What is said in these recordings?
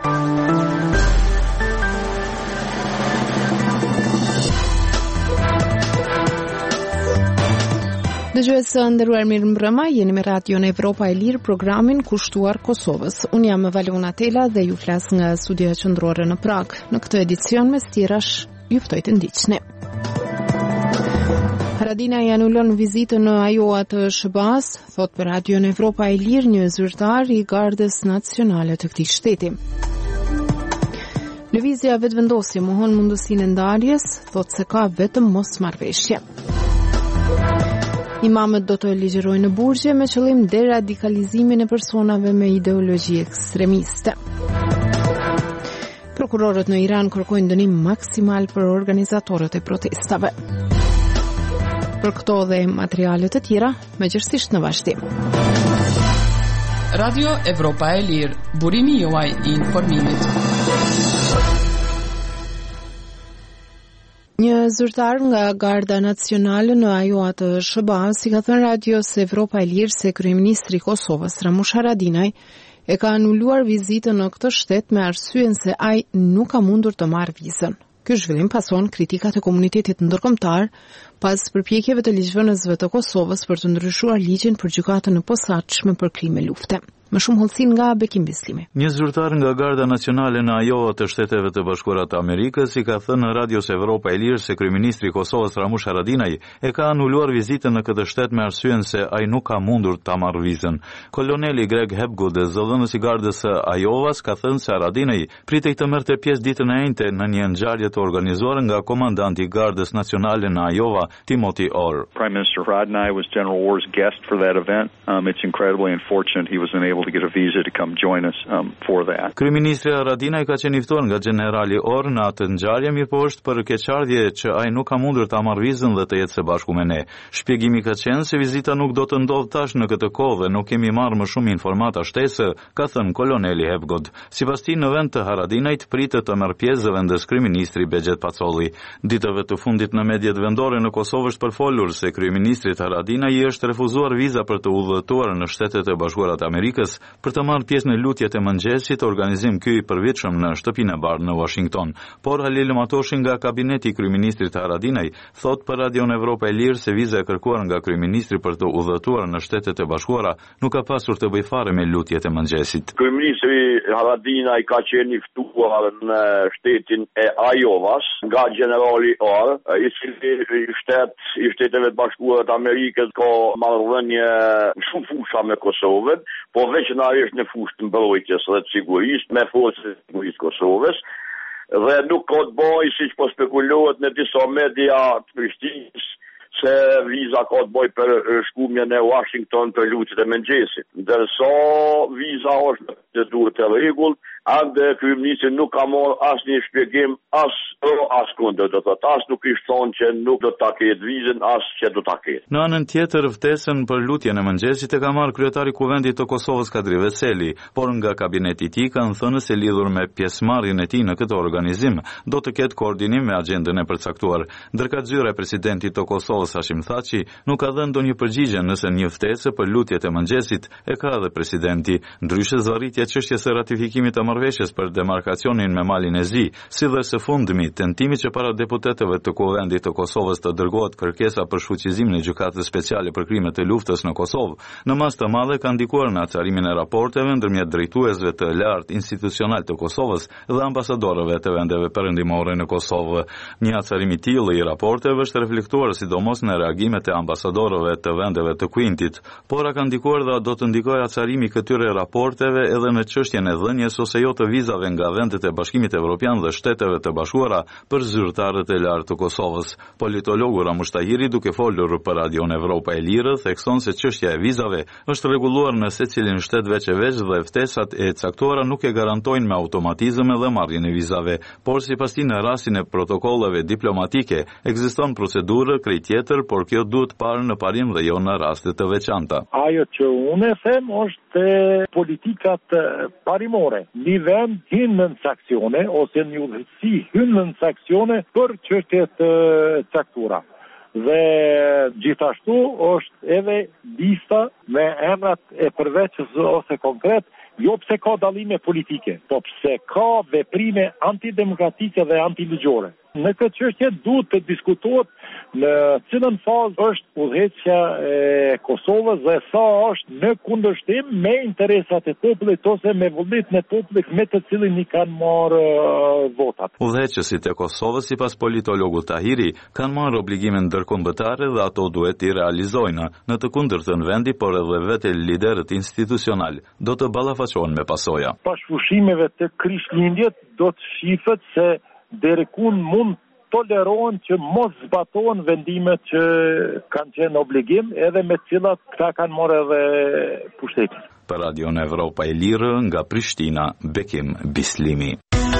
Dëgjues së nderuar, mirëmbrëma, jeni me Radion Evropa e Lirë, programin kushtuar Kosovës. Unë jam Valona Tela dhe ju flas nga studia qendrore në Prag. Në këtë edicion me stirash ju ftoj të ndiqni. Haradinaj anulon vizitën në Ajoa të SBA-s, thot për Radion Evropa e Lirë një zyrtar i Gardës Nacionale të këtij shteti. Lëvizja vetëvendosje mohon mundësinë e ndarjes, thot se ka vetëm mosmarrveshje. Imamët do të ligjërojnë në burgje me qëllim deradikalizimin e personave me ideologji ekstremiste. Prokurorët në Iran kërkojnë dënim maksimal për organizatorët e protestave. Për këto dhe materiale të tjera, megjithësisht në vazhdim. Radio Evropa e Lirë, burimi juaj i informimit. Një zyrtar nga Garda Nacionale në Ajoa të SBA-s i ka thënë Radios Evropa e Lirë se kryeministri i Kosovës, Ramush Haradinaj, e ka anuluar vizitën në këtë shtet me arsyeën se ai nuk ka mundur të marrë vizën. Ky zhvillim pason kritikat e komunitetit ndërkombëtar pas përpjekjeve të ligjvënësve të Kosovës për të ndryshuar ligjin për gjykatën e posaçme për krime lufte. Më shumë hollësin nga Bekim Bislimi. Një zyrtar nga Garda Nacionale në Ajoa të Shteteve të Bashkuara të Amerikës i ka thënë në Radios Evropa e Lirë se kryeministri i Kosovës Ramush Haradinaj e ka anuluar vizitën në këtë shtet me arsyeën se ai nuk ka mundur ta marrë vizën. Koloneli Greg Hepgood, zëdhënës i Gardës së Ajovas, ka thënë se Haradinaj pritej të merrte pjesë ditën e njëjtë në një ngjarje të organizuar nga komandanti i Gardës Nacionale në Ajova, Timothy Orr. Prime Minister Haradinaj was General Orr's guest for that event. It's incredibly unfortunate he was unable to get a visa to come join us for that. Kryeministri Haradinaj ka qenë i ftuar nga generali Orr në atë ngjarje, mirë po është për keqardhje që ai nuk ka mundur ta marrë vizën dhe të jetë së bashku me ne. Shpjegimi ka qenë se vizita nuk do të ndodhë tash në këtë kohë dhe nuk kemi marrë më shumë informata shtesë, ka thënë koloneli Hepgood. Sipas tij, në vend të Haradinajt pritet të marrë pjesë zëvendës kryeministri Begjet Pacolli. Ditëve të fundit në mediat vendore në Kosovë është përfolur se kryeministrit Haradinaj i është refuzuar viza për të udhëtuar në Shtetet e Bashkuara të Amerikës për të marrë pjesë në lutjet e mëngjesit, organizim ky i përvitshëm në shtëpinë e bardhë në Washington. Por Halil Matoshi nga kabineti i kryeministrit Haradinaj thot për Radion Evropa e Lirë se viza e kërkuar nga kryeministri për të udhëtuar në Shtetet e Bashkuara nuk ka pasur të bëjë fare me lutjet e mëngjesit. Kryeministri Haradinaj ka qenë i ftuar në shtetin e Ajovas nga generali Orr, i Shteteve të Bashkuara të Amerikës ka marrëdhënie shumë fusha me Kosovën, po veçanërisht në fushë të mbrojtjes dhe të sigurisë me forcat e sigurisë Kosovës, dhe nuk ka të bëjë siç po spekulohet në disa media të Prishtinës se viza ka të bëjë për shkumjen e Washington për lutjet e mëngjesit. Ndërsa viza është të duhet të rregull, ande kryeministri nuk ka marrë asnjë shpjegim as kundër, do të thotë as nuk ishte thonë që nuk do ta ketë vizën, as që do ta ketë. Në anën tjetër, ftesën për lutjen e mëngjesit e ka marrë kryetari i Kuvendit të Kosovës Kadri Veseli, por nga kabineti i tij kanë thënë se lidhur me pjesëmarrjen e tij në këtë organizim do të ketë koordinim me agjendën e përcaktuar. Ndërkatëzyra e presidentit të Kosovës Hashim Thaçi nuk ka dhënë ndonjë përgjigje nëse një ftesë për lutjet e mëngjesit e ka edhe presidenti. Ndryshe zvarritja e çështjes së ratifikimit të marrëveshjes për demarkacionin me Malin e Zi, si dhe së fundmi tentimi që para deputetëve të Kuvendit të Kosovës të dërgohet kërkesa për shfuqizimin e gjykatës speciale për krimet e luftës në Kosovë, në mas të madhe ka ndikuar në acarimin e raporteve ndërmjet drejtuesve të lartë institucional të Kosovës dhe ambasadorëve të vendeve perëndimore në Kosovë. Një acarim i tillë i raporteve është reflektuar sidomos në reagimet e ambasadorëve të vendeve të Kuintit, por ka ndikuar dhe do të ndikojë acarimi këtyre raporteve edhe në çështjen e dhënies ose jo të vizave nga vendet e Bashkimit Evropian dhe Shteteve të Bashkuara për zyrtarët e lartë të Kosovës. Politologu Ramush Tahiri, duke folur për Radion Evropa e Lirë, thekson se çështja e vizave është rregulluar në secilin shtet veç e veç dhe ftesat e caktuara nuk e garantojnë me automatizëm edhe marrjen e vizave, por sipas tij në rastin e protokolleve diplomatike ekziston procedurë krejt tjetër, por kjo duhet parë në parim dhe jo në raste të veçanta. Ajo që unë them është politikat parimore. Një vend hynë në sankcione ose një udhëtësi hynë në sankcione për çështje të caktuara. dhe gjithashtu është edhe lista me emrat e përveçës ose konkret, jo pse ka dallime politike, po pse ka veprime antidemokratike dhe antiligjore. Në këtë çështje duhet të diskutohet në cilën fazë është udhëheqja e Kosovës dhe sa është në kundërshtim me interesat e popullit ose me vullnetin e popullit me të cilin i kanë marrë votat. Udhëheqësit e Kosovës, sipas politologut Tahiri, kanë marrë obligimin ndërkombëtare dhe ato duhet i realizojnë. Në të kundërtën vendi, por edhe vetë liderët institucional do të ballafaqohen me pasoja. Pas fushimeve të Krishtlindjet do të shifet se deri ku mund tolerohen që mos zbatohen vendimet që kanë qenë obligim edhe me cilat këta kanë marrë edhe pushtetin. Për Radion Evropa e Lirë, nga Prishtina, Bekim Bislimi.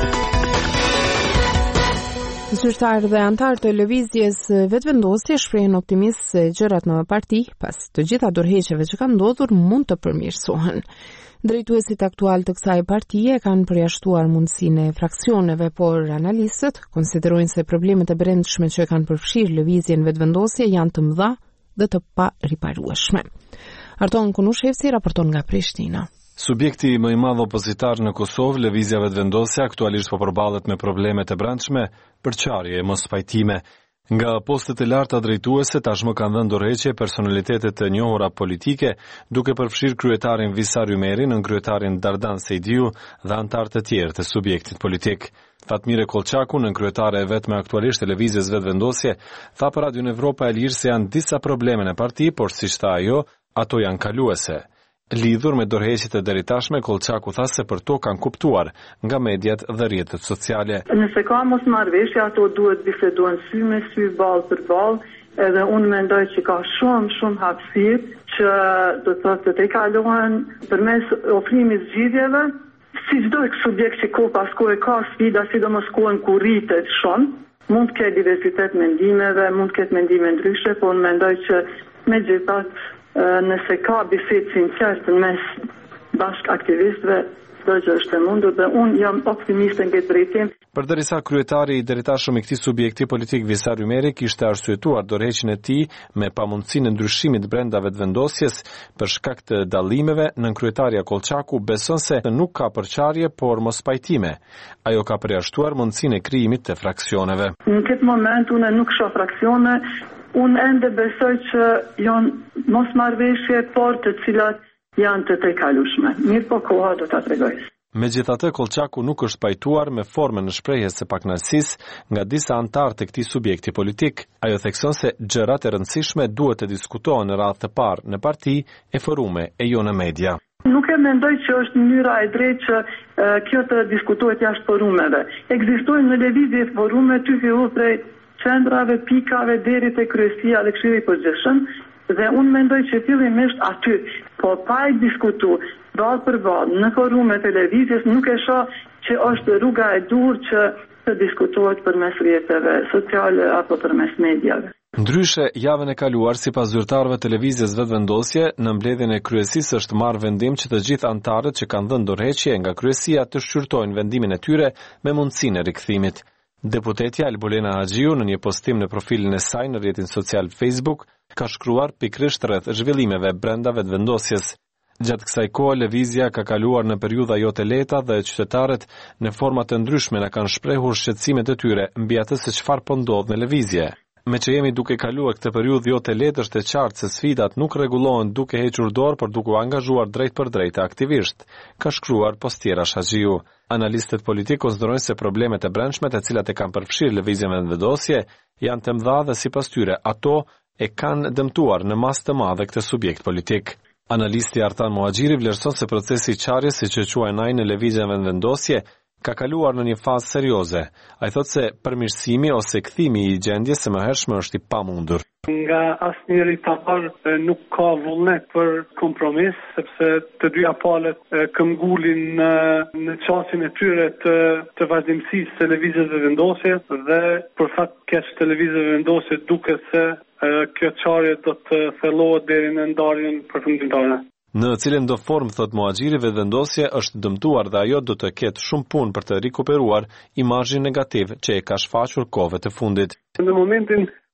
Zyrtarë dhe antarë të lëvizjes vetëvendosje shprehin optimist se gjërat në parti, pas të gjitha dorëheqjeve që kanë ndodhur, mund të përmirësohen. Drejtuesit aktual të kësaj partie kanë përjashtuar mundësinë e fraksioneve, por analistët konsiderojnë se problemet e brendshme që kanë përfshirë lëvizjen vetëvendosje janë të mëdha dhe të pariparueshme. Arton Kunushevsi raporton nga Prishtina. Subjekti më i madh opozitar në Kosovë, lëvizja vetëvendosje, aktualisht po përballet me problemet e brendshme, përçarje e mospajtime. Nga postet e larta drejtuese tashmë kanë dhënë dorëheqje personalitetet të njohura politike, duke përfshirë kryetarin Visar Ymerin, kryetarin Dardan Sejdiu dhe antar të tjerë të subjektit politik. Fatmire Kolçaku, kryetare e vetme aktualisht e lëvizjes vetëvendosje, tha për Radion Evropa e Lirë se janë disa probleme në parti, por siç tha ajo, ato janë kaluese. Lidhur me dorëheqjet e deritashme, Kolçaku tha se për to kanë kuptuar nga mediat dhe rrjetet sociale. Nëse ka mosmarrëveshje, ato duhet bisedohen sy me sy, ballë për ballë, edhe unë mendoj që ka shumë hapësirë që do të thotë të kalohen përmes ofrimit zgjidhjeve, si çdo subjekt që ko pas kohë ka sfida, sidomos kohën ku rritet shumë, mund të ketë diversitet mendimeve, mund të ketë mendime ndryshe, por unë mendoj që megjithatë nëse ka bisedë sinqerte mes bashk aktivistëve, çdo gjë është e mundur dhe unë jam optimiste në këtë drejtim. Përderisa kryetari i deritashëm i këtij subjekti politik Visar Ymeri kishte arsyetuar dorëheqjen e tij me pamundësinë e ndryshimit brenda vetëvendosjes për shkak të dallimeve, nënkryetaria Kolçaku beson se nuk ka përçarje, por mospajtime. Ajo ka përjashtuar mundësinë e krijimit të fraksioneve. Në këtë moment unë nuk shoh fraksione. Unë ende besoj që janë mosmarrëveshje, por të cilat janë të tejkalueshme. Mirë po koha do ta tregojë. Megjithatë, Kolçaku nuk është pajtuar me formën e shprehjes së pakënaqësisë nga disa antarë të këtij subjekti politik. Ajo thekson se gjërat e rëndësishme duhet të diskutohen në radhë të parë në parti, e forume e jo në media. Nuk e mendoj që është mënyra e drejtë që kjo të diskutohet jashtë forumeve. Ekzistojnë në lëvizje forume ty fillu prej qendrave, pikave, deri te kryesia dhe këshilli i përgjithshëm, dhe unë mendoj që fillimisht aty, po pa e diskutu ballë për ballë në forume televizjes, nuk e shoh që është rruga e duhur që të diskutohet përmes rrjeteve sociale apo përmes mediave. Ndryshe, javën e kaluar, sipas zyrtarëve të lëvizjes vetëvendosje, në mbledhjen e kryesisë është marrë vendim që të gjithë antarët që kanë dhënë dorëheqje nga kryesia të shqyrtojnë vendimin e tyre me mundësinë e rikthimit. Deputetja Albulena Haxhiu në një postim në profilin e saj në rrjetin social Facebook ka shkruar pikërisht rreth zhvillimeve brenda vetëvendosjes. Gjatë kësaj kohe lëvizja ka kaluar në periudha jo të lehta dhe qytetarët në forma të ndryshme na kanë shprehur shqetësimet e tyre mbi atë se çfarë po ndodh në lëvizje. Me që jemi duke kaluar këtë periudhë jo të lehtë, është e qartë se sfidat nuk rregullohen duke hequr dorë, por duke u angazhuar drejt për drejt aktivisht, ka shkruar postiera Haxhiu. Analistët politik konsiderojnë se problemet e brendshme të cilat e kanë përfshirë lëvizjen vetëvendosje janë të mëdha dhe sipas tyre ato e kanë dëmtuar në masë të madhe këtë subjekt politik. Analisti Artan Muhaxhiri vlerëson se procesi i çarjes, siç e quajnë ai në lëvizjen vetëvendosje, ka kaluar në një fazë serioze. Ai thotë se përmirësimi ose kthimi i gjendjes së mëhershme është i pamundur. Nga asnjëri pa parë nuk ka vullnet për kompromis, sepse të dyja palët këmbgulin në çastin e tyre të vazhdimësisë së lëvizjes vetëvendosje dhe për fat keq të lëvizjes vetëvendosje duket se kjo çarje do të thellohet deri në ndarjen përfundimtare. Në cilën do formë, thot Muhaxhiri, vetëvendosje është dëmtuar dhe ajo do të ketë shumë punë për të rikuperuar imazhin negativ që e ka shfaqur kohëve të fundit. Në momentin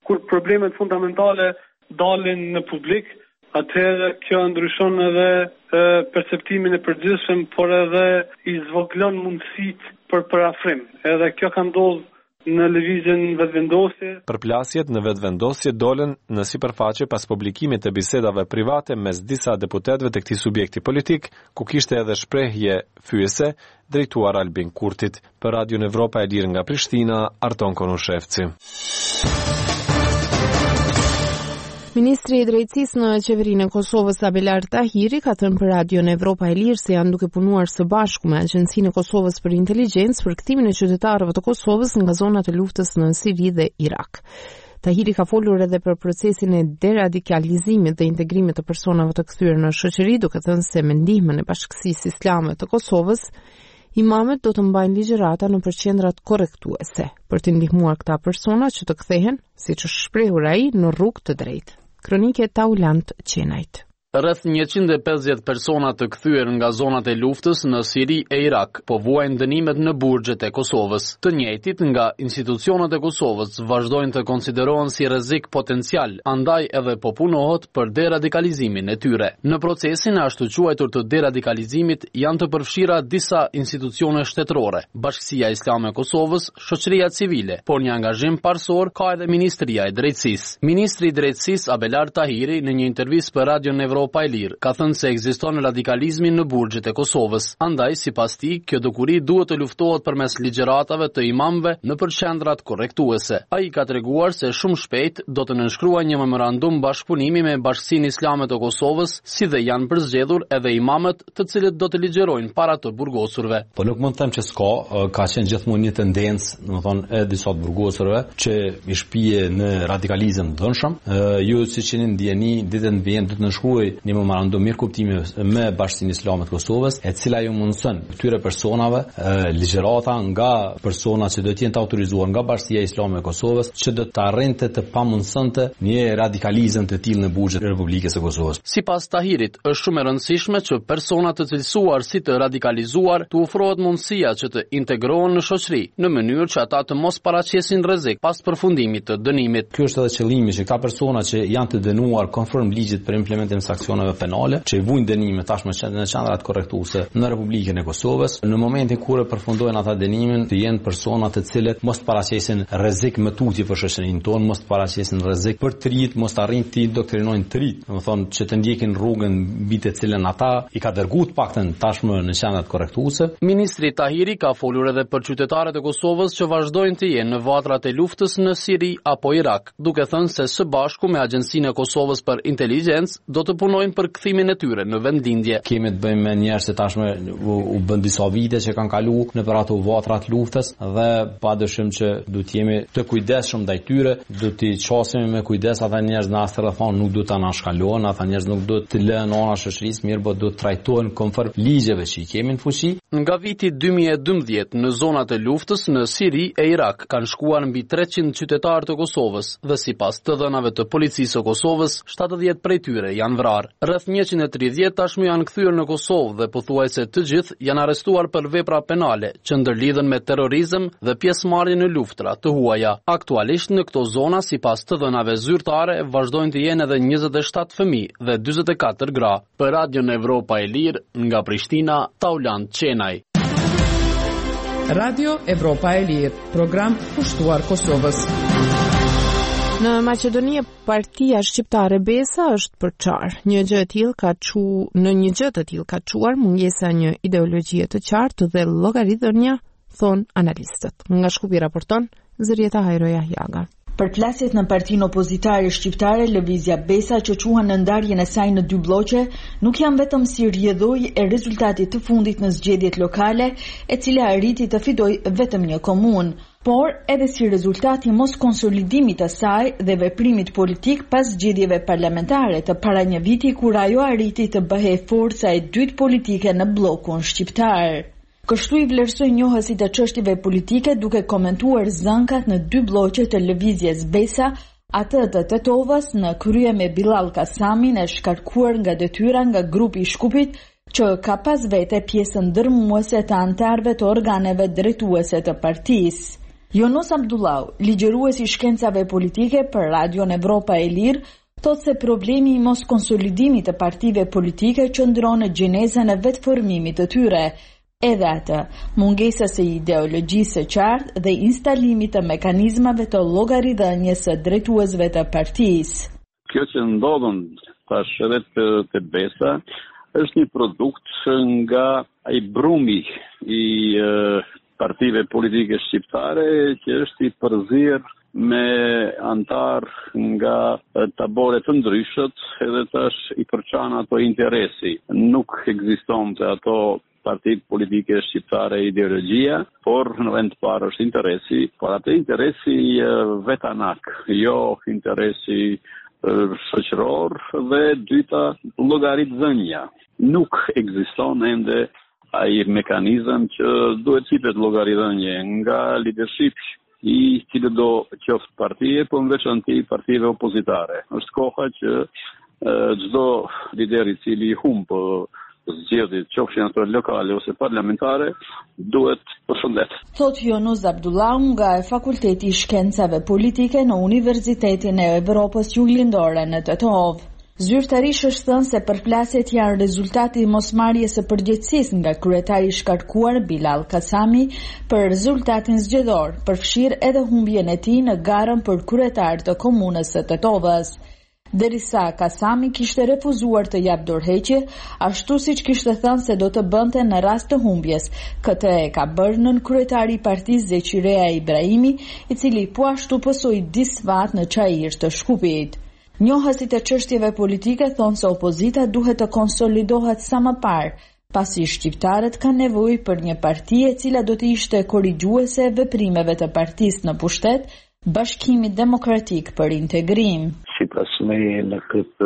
Kur problemet fundamentale dalin në publik, atëherë kjo ndryshon edhe perceptimin e përgjithshëm, por edhe i zvoglon mundësitë për parafrim. Edhe kjo ka ndodhur në lëvizjen vetëvendosje. Përplasjet në vetëvendosje dolën në sipërfaqe pas publikimit të bisedave private mes disa deputetëve të këtij subjekti politik, ku kishte edhe shprehje fyese drejtuar Albin Kurtit. Për Radion Evropa e Lirë nga Prishtina, Arton Konushevci. Ministri i Drejtësisë në qeverinë e Kosovës Abelar Tahiri ka thënë për Radion Evropa e Lirë se janë duke punuar së bashku me Agjencinë e Kosovës për Inteligjencë për kthimin e qytetarëve të Kosovës nga zonat e luftës në Siri dhe Irak. Tahiri ka folur edhe për procesin e deradikalizimit dhe integrimit të personave të kthyer në shoqëri, duke thënë se me ndihmën e Bashkisë Islame të Kosovës, imamet do të mbajnë ligjërata në qendrat korrektuese për të ndihmuar këta persona që të kthehen, siç është shprehur ai, në rrugë të drejtë. Kronike Taulant Qenajt. Rreth 150 persona të kthyer nga zonat e luftës në Siri e Irak po vuajnë dënimet në burgjet e Kosovës. Të njëjtit nga institucionet e Kosovës vazhdojnë të konsiderohen si rrezik potencial, andaj edhe po punohet për deradikalizimin e tyre. Në procesin e ashtu quajtur të deradikalizimit janë të përfshira disa institucione shtetërore, Bashkia Islame e Kosovës, shoqëria civile, por një angazhim parsor ka edhe Ministria e Drejtësisë. Ministri i Drejtësisë Abelar Tahiri në një intervistë për Radio Evropa e Lirë ka thënë se ekziston radikalizmi në burgjet e Kosovës. Andaj, sipas tij, kjo dokuri duhet të luftohet përmes ligjëratave të imamëve në qendrat korrektuese. Ai ka treguar se shumë shpejt do të nënshkruajë një memorandum bashkëpunimi me Bashkinë Islame të Kosovës, si dhe janë përzgjedhur edhe imamët të cilët do të ligjërojnë para të burgosurve. Po nuk mund të them që ka qenë gjithmonë një tendencë, domethënë e disa të burgosurve që i shpije në radikalizëm dënshëm. Ju siç jeni ndjeni, ditën e vjen do të nënshkruaj një memorandum mirë kuptimi me Bashkinë Islame të Kosovës, e cila ju mundson këtyre personave ligjërata nga persona që do të jenë të autorizuar nga Bashkia Islame e Kosovës, që do të arrinte të pamundsonte një radikalizëm të tillë në burgjet e Republikës së Kosovës. Sipas Tahirit, është shumë e rëndësishme që persona të cilësuar si të radikalizuar të ofrohet mundësia që të integrohen në shoqëri, në mënyrë që ata të mos paraqesin rrezik pas përfundimit të dënimit. Ky është edhe qëllimi që këta persona që janë të dënuar konform ligjit për implementimin e aksioneve penale, që i vujnë dënime tashmë në qendrat korrektuese në Republikën e Kosovës, në momentin kur e përfundojnë ata dënimin, të jenë persona të cilët mos paraqesin rrezik më tutje për shoqërinë tonë, mos paraqesin rrezik për të rit, mos arrin të doktrinojnë të rit. Domethënë që të ndjekin rrugën mbi të cilën ata i ka dërguar të paktën tashmë në qendrat korrektuese. Ministri Tahiri ka folur edhe për qytetarët e Kosovës që vazhdojnë të jenë në vatrat e luftës në Siri apo Irak, duke thënë se së bashku me Agjencinë e Kosovës për Inteligjencë do të punojnë për kthimin e tyre në vendlindje. Kemi të bëjmë me njerëz që tashmë u bën disa vite që kanë kaluar në ato vatra të luftës dhe padyshim që duhet të jemi të kujdesshëm ndaj tyre, duhet të çosim me kujdes ata njerëz në astrafon, nuk duhet ta anashkalojnë, ata njerëz nuk duhet të lënë ana shoqërisë, mirë, por duhet trajtohen konform ligjeve që i kemi në fuqi. Nga viti 2012 në zonat e luftës në Siri e Irak kanë shkuar mbi 300 qytetarë të Kosovës dhe sipas të dhënave të policisë së Kosovës, 70 prej tyre janë vrarë. Rreth 130 tashmë janë kthyer në Kosovë dhe pothuajse të gjithë janë arrestuar për vepra penale që ndërlidhen me terrorizëm dhe pjesëmarrje në luftra të huaja. Aktualisht në këto zona, sipas të dhënave zyrtare, vazhdojnë të jenë edhe 27 fëmijë dhe 44 gra. Për Radion Evropa e Lirë, nga Prishtina, Taulant Qenaj. Radio Evropa e Lirë, program pushtuar Kosovës. Në Maqedoni, Partia Shqiptare Besa është përçar. Në një gjë të tillë ka çuar mungesa një ideologjie të qartë dhe llogaridhënia, thon analistët. Nga Shkupi raporton Zërieta Hajroja Jaga. Përplasjet në partinë opozitare shqiptare, Lëvizja Besa, që quhen në ndarjen e saj në 2 bloqe, nuk janë vetëm si rrjedhoj e rezultatit të fundit në zgjedhjet lokale, e cila arriti të fitojë vetëm një komunë, por edhe si rezultati mos konsolidimit të saj dhe veprimit politik pas zgjedhjeve parlamentare të para një viti, kur ajo arriti të bëhej forca e dytë politike në bllokun shqiptar. Kështu i vlerësoi njohësit e çështjeve politike duke komentuar zënkat në 2 bloqe të Lëvizjes Besa, atë të Tetovës në krye me Bilal Kasamin, e shkarkuar nga detyra nga grupi i Shkupit, që ka pas vete pjesën ndërmuese të antarëve të organeve drejtuese të partisë. Jonos Abdullau, ligjëruesi i shkencave politike për Radion Evropa e Lirë, thotë se problemi i mos konsolidimit të partive politike qëndron në gjenezën e vetëformimit të tyre, edhe atë mungesës së ideologjisë së qartë dhe instalimit të mekanizmave të llogaridhënies së drejtuesve të partisë. Kjo që ndodhen tash edhe te Besa është një produkt nga ai brumi i partive politike shqiptare që është i përzirë me antar nga tabore të ndryshët edhe tash i përçan ato interesi. Nuk ekziston të ato partit politike shqiptare ideologjia, por në vend të parë është interesi, por atë interesi vetanak, jo interesi shoqëror dhe dyta llogaritzënia. Nuk ekziston ende ai mekanizëm që duhet qipet llogaridhënie nga leadership i cili do qoftë partije, po në veçanti partive opozitare. Është koha që çdo lider i cili humb zgjedhjet, qofshin ato lokale ose parlamentare, duhet përshëndet. Thot Jonos Abdullau nga Fakulteti i Shkencave Politike në Universitetin e Evropës Juglindore në Tetov. Zyrtarisht është thënë se përplasjet janë rezultati i mosmarrjes së përgjegjësisë nga kryetari i shkarkuar Bilal Kasami për rezultatin zgjedhor, përfshirë edhe humbjen e tij në garën për kryetar të komunës së Tetovës. Derisa Kasami kishte refuzuar të jap dorëheqje, ashtu siç kishte thënë se do të bënte në rast të humbjes. Këtë e ka bërë nën kryetari i partisë Zeqirea Ibrahimi, i cili po ashtu pësoi disvat në çajir të Shkupit. Njohësit e çështjeve politike thonë se opozita duhet të konsolidohet sa më parë, pasi shqiptarët kanë nevojë për një parti e cila do të ishte korrigjuese e veprimeve të partisë në pushtet, Bashkimi Demokratik për Integrim. Sipas meje në këtë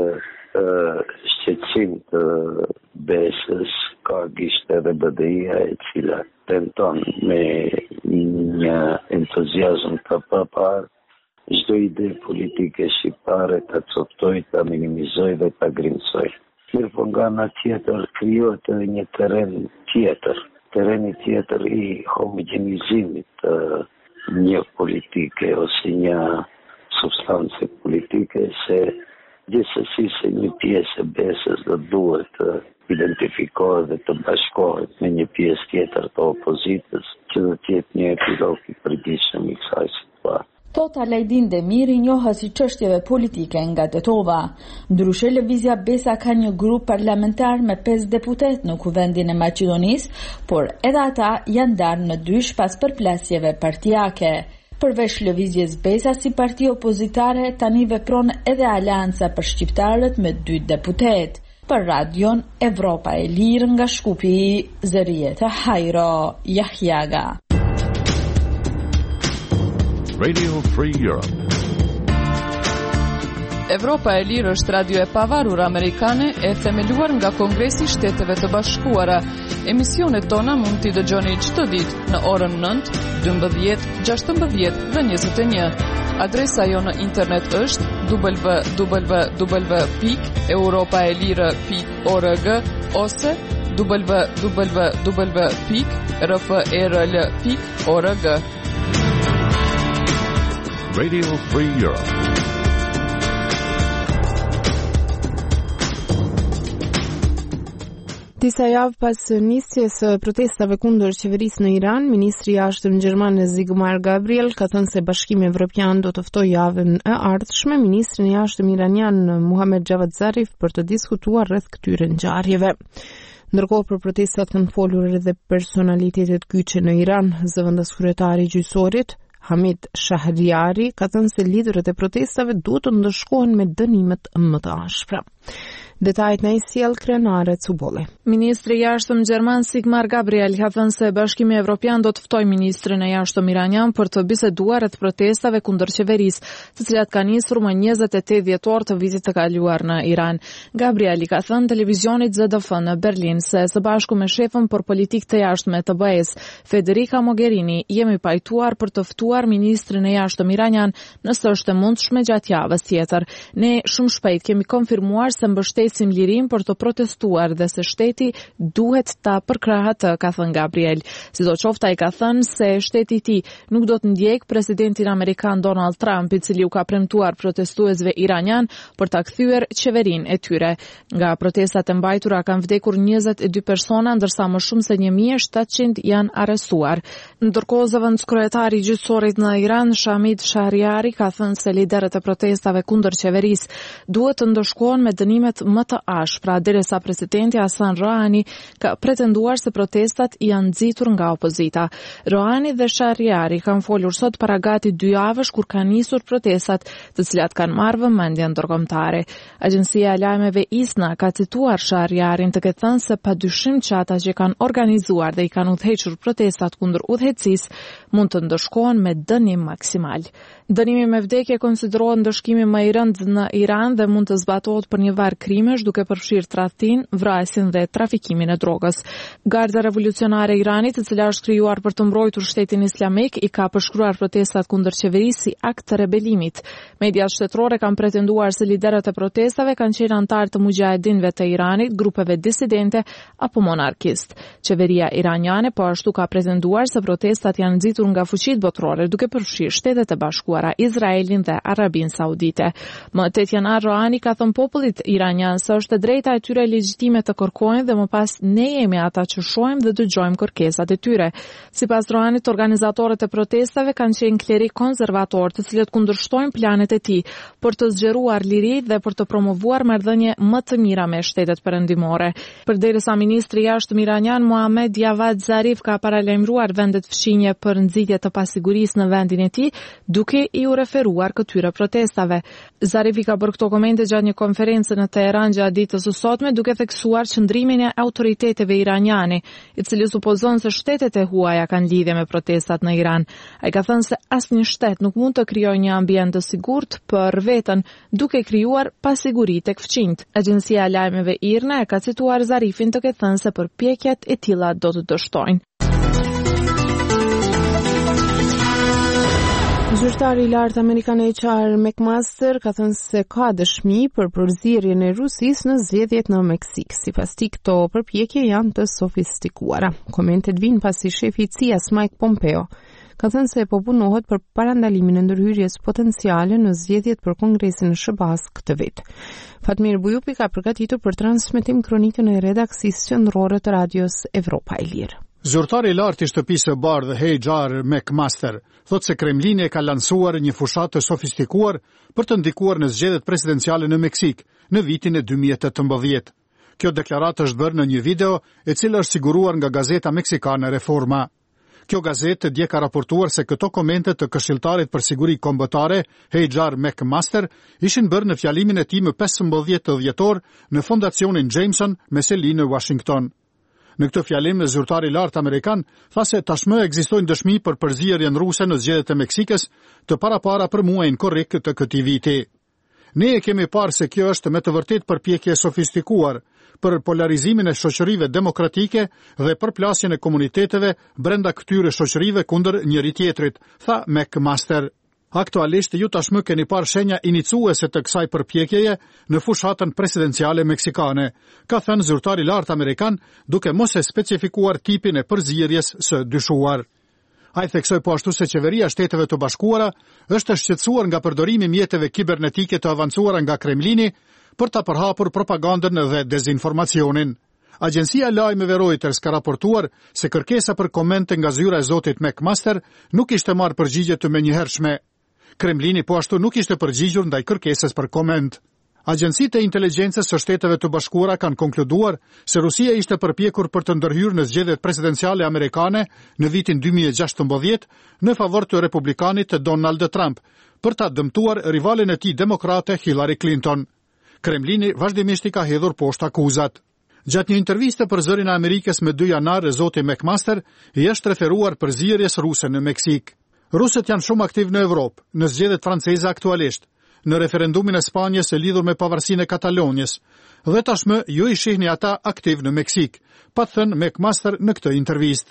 shqetësim të Besës ka gisht edhe BDI-a e cila tenton me një entuziazëm të papar çdo ide politike shqiptare ta coftoj, ta minimizoj dhe ta grimsoj. Mirë po nga ana tjetër krijohet edhe një tereni tjetër i homogenizimit të një politike ose një substance politike, se gjithsesi se një pjesë e Besës do duhet të identifikohet dhe të bashkohet me një pjesë tjetër të opozitës, që do të jetë një epilog i përgjithshëm i kësaj situatë. Thot Alajdin Demiri, njohës i çështjeve politike nga Tetova. Ndryshe lëvizja Besa ka një grup parlamentar me 5 deputet në Kuvendin e Maqedonisë, por edhe ata janë ndarë në dysh pas përplasjeve partijake. Përveç lëvizjes Besa si parti opozitare, tani vepron edhe Aleanca për Shqiptarët me 2 deputet. Për Radion Evropa e Lirë nga Shkupi, Zërieta Hajro Jahjaga. Radio Free Europe. Evropa e Lirë është radio e pavarur amerikane e themeluar nga Kongresi i Shteteve të Bashkuara. Emisionet tona mund t'i dëgjoni çdo ditë në orën 9, 12, 16 dhe 21. Adresa jo në internet është www.europaelire.org ose www.rferl.org. Radio Free Europe. Disa javë pas nisjes së protestave kundër qeverisë në Iran, ministri i jashtëm gjerman Sigmar Gabriel ka thënë se Bashkimi Evropian do të ftojë javën e ardhshme ministrin e jashtëm iranian Muhammad Javad Zarif për të diskutuar rreth këtyre ngjarjeve. Ndërkohë për protestat kanë folur edhe personalitetet kyçe në Iran, zëvendës kryetari i gjyqësorit Hamid Shahriari ka thënë se liderët e protestave duhet të ndëshkohen me dënimet më të ashpra. Detajt në i sjell krenare Cubole. Ministri i jashtëm gjerman Sigmar Gabriel ka thënë se Bashkimi Evropian do të ftojë ministrin e jashtëm iranian për të biseduar rreth protestave kundër qeverisë, të cilat kanë nisur më 28 dhjetor të vitit të kaluar në Iran. Gabriel i ka thënë televizionit ZDF në Berlin se së bashku me shefën për politikë të jashtme të BE-s, Federica Mogherini, jemi pajtuar për të ftuar ministrin e jashtëm iranian nëse është e mundshme gjatë javës tjetër. Ne shumë shpejt kemi konfirmuar se mbështesim lirinë për të protestuar dhe se shteti duhet ta përkrahet, ka thënë Gabriel. Sidoqoftë ai ka thënë se shteti i tij nuk do të ndjek presidentin amerikan Donald Trump, i cili u ka premtuar protestuesve iranian për ta kthyer qeverinë e tyre. Nga protestat e mbajtura kanë vdekur 22 persona, ndërsa më shumë se 1700 janë arrestuar. Ndërkohë, zëvendëskryetari i gjyqësorit në Iran, Shamid Shahriari, ka thënë se liderët e protestave kundër qeverisë duhet të ndëshkohen me dënimet më të ashpra, derisa presidenti Hasan Rouhani ka pretenduar se protestat janë nxitur nga opozita. Rouhani dhe Shahriari kanë folur sot para gati 2 javësh kur kanë nisur protestat, të cilat kanë marrë vëmendjen ndërkombëtare. Agjencia e lajmeve ISNA ka cituar Shahriarin të ketë thënë se padyshim që ata që kanë organizuar dhe i kanë udhëhequr protestat kundër udhëheqësisë mund të ndëshkohen me dënim maksimal. Dënimi me vdekje konsiderohet ndëshkimi më i rëndë në Iran dhe mund të zbatohet për një varg krimesh, duke përfshirë tradhtin, vrasjen dhe trafikimin e drogës. Garda revolucionare e Iranit, e cila është krijuar për të mbrojtur shtetin islamik, i ka përshkruar protestat kundër qeverisë si akt të rebelimit. Mediat shtetërore kanë pretenduar se liderët e protestave kanë qenë anëtarë të mujahedinëve të Iranit, grupeve disidente apo monarkist. Qeveria iraniane po ashtu ka pretenduar se protestat janë nxitur nga fuqitë botërore, duke përfshirë Shtetet e Bashkuara, Izraelin dhe Arabinë Saudite. Më 8 janar Rouhani ka thënë popullit iranian se është e drejta e tyre legjitime të kërkojnë dhe më pas ne jemi ata që shohim dhe dëgjojmë kërkesat e tyre. Sipas Rouhanit, organizatorët e protestave kanë qenë klerik konservator, të cilët kundërshtojnë planet e tij për të zgjeruar liri dhe për të promovuar marrëdhënie më të mira me shtetet perëndimore. Përderisa ministri i jashtëm iranian Mohammad Javad Zarif ka paralajmëruar vendet fshinje për nxitje të pasigurisë në vendin e tij, duke i u referuar këtyre protestave. Zarif ka bërë këto komente gjatë një konferencë në Teheran gjatë ditës së sotme, duke theksuar qëndrimin e autoriteteve iraniane, i cili supozon se shtetet e huaja kanë lidhje me protestat në Iran. Ai ka thënë se asnjë shtet nuk mund të krijojë një ambient të sigurt për veten, duke krijuar pasiguri tek fqinjt. Agjencia e lajmeve IRNA e ka cituar Zarifin të ketë thënë se përpjekjet e tilla do të dështojnë. Zyrtari i lartë amerikan H.R. McMaster ka thënë se ka dëshmi për përzierjen e Rusisë në zgjedhjet në Meksik. Sipas tij, këto përpjekje janë të sofistikuara. Komentet vijnë pasi shefi i CIA-s Mike Pompeo ka thënë se po punohet për parandalimin e ndërhyrjes potenciale në zgjedhjet për Kongresin e SBA-s këtë vit. Fatmir Bujupi ka përgatitur për transmetim kronikën e redaksisë qendrore të radios Evropa e Lirë. Zyrtari i lartë i shtëpisë së bardhë H.R. McMaster thotë se Kremlini e ka lansuar një fushat të sofistikuar për të ndikuar në zgjedhjet presidenciale në Meksik në vitin e 2018. Kjo deklaratë është bërë në një video e cila është siguruar nga gazeta meksikane Reforma. Kjo gazetë dje ka raportuar se këto komente të këshilltarit për siguri kombëtare, H.R. McMaster, ishin bërë në fjalimin e tij më 15 dhjetor në Fondacionin Jameson me seli në Washington. Në këtë fjalim, zyrtari i lartë amerikan tha se tashmë ekzistojnë dëshmi për përzierjen ruse në zgjedhjet e Meksikës të parapara për muajin korrik të këtij viti. Ne e kemi parë se kjo është me të vërtetë përpjekje sofistikuar për polarizimin e shoqërive demokratike dhe përplasjen e komuniteteve brenda këtyre shoqërive kundër njëri tjetrit, tha McMaster. Aktualisht ju tashmë keni parë shenja inicuese të kësaj përpjekjeje në fushatën presidenciale meksikane, ka thënë zyrtari i lartë amerikan, duke mos e specifikuar tipin e përzierjes së dyshuar. Ai theksoi po ashtu se qeveria e Shteteve të Bashkuara është e shqetësuar nga përdorimi i mjeteve kibernetike të avancuara nga Kremlini për ta përhapur propagandën dhe dezinformacionin. Agjencia e lajmeve Reuters ka raportuar se kërkesa për komente nga zyra e zotit McMaster nuk ishte marrë përgjigje të menjëhershme. Kremlini po ashtu nuk ishte përgjigjur ndaj kërkesës për koment. Agjencitë e inteligjencës së Shteteve të Bashkuara kanë konkluduar se Rusia ishte përpjekur për të ndërhyrë në zgjedhjet presidenciale amerikane në vitin 2016 në favor të republikanit Donald Trump për ta dëmtuar rivalin e tij demokrate Hillary Clinton. Kremlini vazhdimisht i ka hedhur poshtë akuzat. Gjatë një interviste për Zërin e Amerikës me 2 janar, zoti McMaster i është referuar përzierjes ruse në Meksik. Rusët janë shumë aktiv në Evropë, në zgjedhjet franceze aktualisht, në referendumin e Spanjës e lidhur me pavarësinë e Katalonjës, dhe tashmë ju i shihni ata aktiv në Meksik, pa thënë McMaster në këtë intervistë.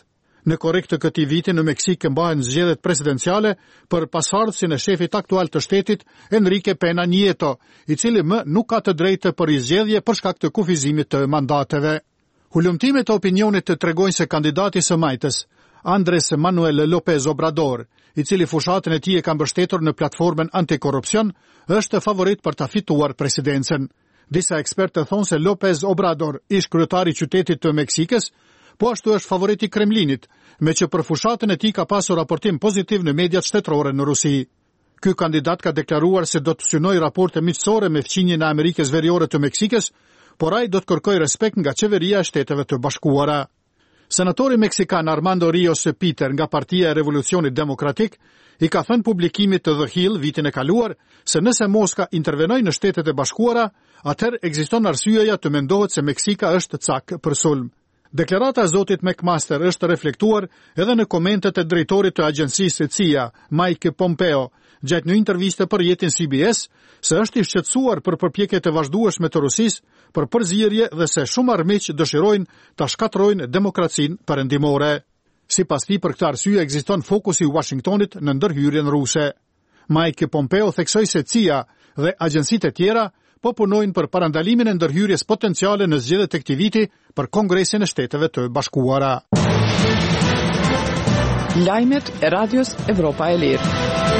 Në korrik të këtij viti në Meksik mbahen zgjedhjet presidenciale për pasardhësin e shefit aktual të shtetit, Enrique Pena Nieto, i cili më nuk ka të drejtë për zgjedhje për shkak të kufizimit të mandateve. Hulumtimet e opinionit të tregojnë se kandidati së majtës, Andrés Manuel López Obrador, i cili fushatën e tij e ka mbështetur në platformën antikorrupsion, është favorit për ta fituar presidencën. Disa ekspertë thonë se López Obrador, ish kryetari i qytetit të Meksikës, po ashtu është favorit i Kremlinit, me që për fushatën e tij ka pasur raportim pozitiv në mediat shtetërore në Rusi. Ky kandidat ka deklaruar se do të synojë raporte miqësore me fqinjen e Amerikës Veriore të Meksikës, por ai do të kërkojë respekt nga qeveria e Shteteve të Bashkuara. Senatori meksikan Armando Ríos Peter nga Partia e Revolucionit Demokratik i ka thënë publikimit të The Hill vitin e kaluar se nëse Moska intervenoi në Shtetet e Bashkuara, atëherë ekziston arsyeja të mendohet se Meksika është cak për sulm. Deklarata e zotit McMaster është reflektuar edhe në komentet e drejtorit të agjencisë CIA, Mike Pompeo, gjatë një interviste për rrjetin CBS, se është i shqetësuar për përpjekjet e vazhdueshme të Rusisë për përzierje dhe se shumë armiq dëshirojnë ta shkatrojnë demokracinë perëndimore. Sipas tij, për këtë arsye ekziston fokusi i Washingtonit në ndërhyrjen ruse. Mike Pompeo theksoi se CIA dhe agjencitë e tjera po punojnë për parandalimin e ndërhyrjes potenciale në zgjedhjet e këtij viti për Kongresin e Shteteve të Bashkuara. Lajmet e Radios Evropa e Lirë.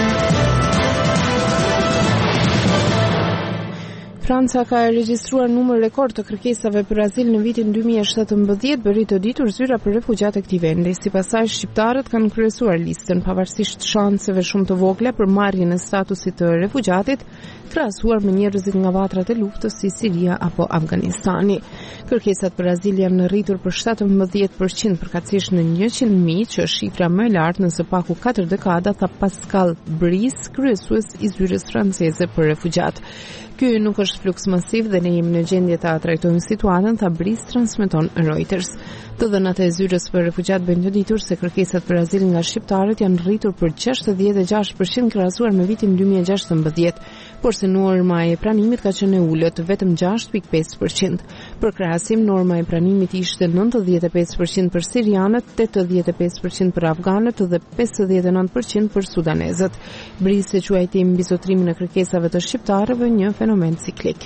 Franca ka regjistruar numër rekord të kërkesave për azil në vitin 2017, bëri të ditur zyra për refugjat e këtij vendi. Sipas saj, shqiptarët kanë kryesuar listën pavarësisht shanseve shumë të vogla për marrjen e statusit të refugjatit, krahasuar me njerëzit nga vatrat e luftës si Siria apo Afganistani. Kërkesat për azil janë rritur për 17% përkatësisht në 100.000, që është shifra më e lartë në së paku 4 dekada, tha Pascal Brice, kryesues i zyrës franceze për refugjat. Ky nuk është fluks masiv dhe ne jemi në gjendje ta trajtojmë situatën, tha Brice, transmeton Reuters. Të dhënat e zyrës për refugjat bëjnë të ditur se kërkesat për azil nga shqiptarët janë rritur për 66% krahasuar me vitin 2016, por se norma e pranimit ka qenë e ulët, vetëm 6.5%. Për krahasim, norma e pranimit ishte 95% për sirianët, 85% për afganët dhe 59% për sudanezët. Brice quajti mbizotrimin e kërkesave të shqiptarëve një fenomen ciklik.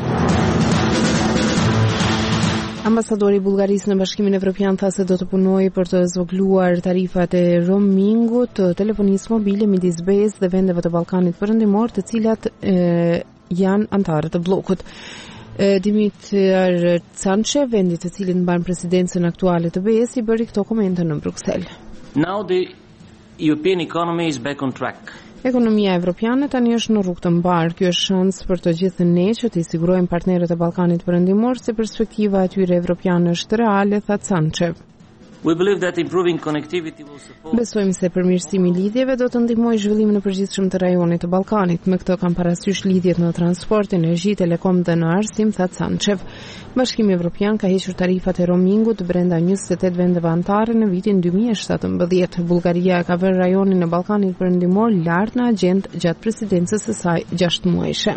Ambasadori i Bullgarisë në Bashkimin Evropian tha se do të punojë për të zvogëluar tarifat e roamingut të telefonisë mobile midis BE-s dhe vendeve të Ballkanit Perëndimor, të cilat janë anëtarë të bllokut. Dimitar Cançe, vendi të cilin mban presidencën aktuale të BE-s, i bëri këto komente në Bruksel. Now the European economy is back on track. Ekonomia evropiane tani është në rrugë të mbar. Ky është shans për të gjithë ne që të sigurojmë partnerët e Ballkanit Perëndimor se perspektiva e tyre evropiane është reale, tha Cançev. We believe that improving connectivity will support. Besojmë se përmirësimi i lidhjeve do të ndihmojë zhvillimin e përgjithshëm të rajonit të Ballkanit. Me këtë kanë parasysh lidhjet në transport, energji, telekom dhe në arsim, tha Cançev. Bashkimi Evropian ka hequr tarifat e roamingut brenda 28 vendeve anëtare në vitin 2017. Bullgaria ka vënë rajonin e Ballkanit Perëndimor lart në agjendë gjatë presidencës së saj 6 muajshe.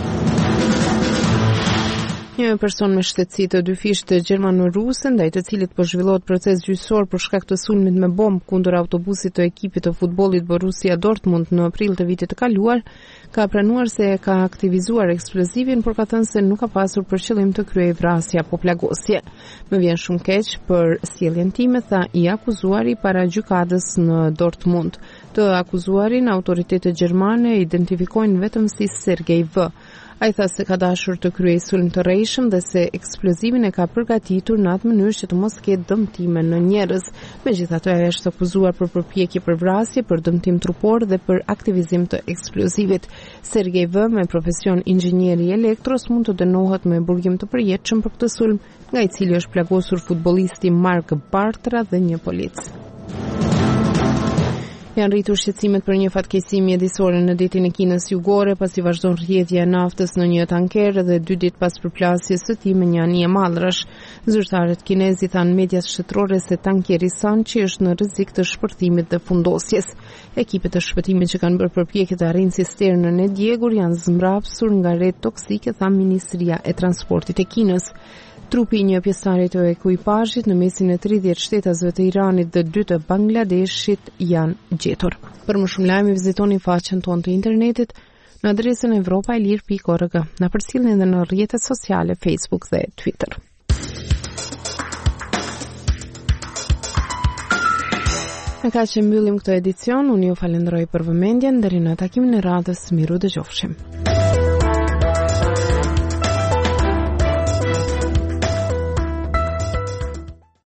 Një person me shtetësi të dyfisht gjermano-ruse, ndaj të cilit po zhvillohet proces gjyqësor për shkak të sulmit me bombë kundër autobusit të ekipit të futbollit Borussia Dortmund në prill të vitit të kaluar, ka pranuar se ka aktivizuar eksplozivin, por ka thënë se nuk ka pasur për qëllim të kryejë vrasje apo plagosje. Më vjen shumë keq për sjelljen time, tha i akuzuari para gjykatës në Dortmund. Të akuzuarin autoritetet gjermane identifikojnë vetëm si Sergej V. Ai tha se ka dashur të kryejë sulm të rrejshëm dhe se eksplozimin e ka përgatitur në atë mënyrë që të mos ketë dëmtime në njerëz. Megjithatë, ai është akuzuar për përpjekje për vrasje, për dëmtim trupor dhe për aktivizim të eksplozivit. Sergej V, me profesion inxhinieri elektros, mund të dënohet me burgim të përjetshëm për këtë sulm, nga i cili është plagosur futbollisti Mark Bartra dhe një polic. Janë rritur shqetësimet për një fatkeqësi mjedisore në detin e Kinës jugore, pasi vazhdon rrjedhja e naftës në një tanker dhe 2 ditë pas përplasjes së tij me një anije mallrash. Zyrtarët kinez i thanë medias shtetërore se tankeri Sanchi është në rrezik të shpërthimit dhe fundosjes. Ekipet të shpëtimit që kanë bërë përpjekje të arrijnë cisternën e djegur janë zmbrapsur nga re toksike, tha Ministria e Transportit e Kinës. Trupi I një pjesëtari të ekuipazhit në mesin e 30 shtetësve të Iranit dhe 2 të Bangladeshit janë gjetur. Për më shumë lajme vizitoni faqen tonë të internetit në adresën evropailir.org, na përcjellni edhe në rrjetet sociale Facebook dhe Twitter. Në ka që mbyllim këtë edicion, unë ju falenderoj për vëmendjen, deri në takimin e radhës, miru dëgjofshim.